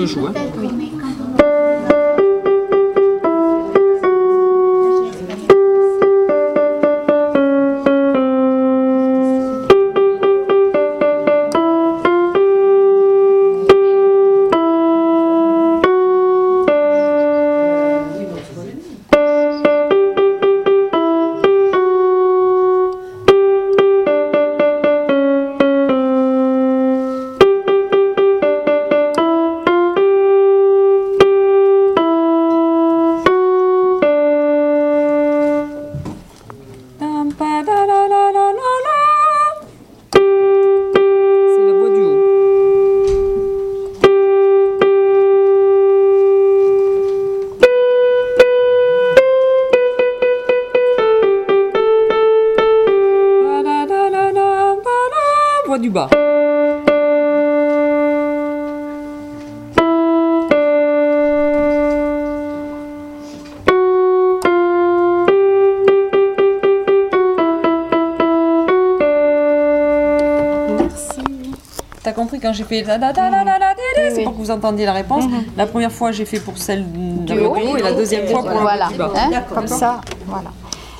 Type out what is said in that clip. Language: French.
je joue. Hein. Oui. Voix du bas. T'as compris quand j'ai fait la c'est pour que vous entendiez la réponse. La première fois j'ai fait pour celle du haut et la deuxième fois pour la voix du bas. Comme ça, voilà.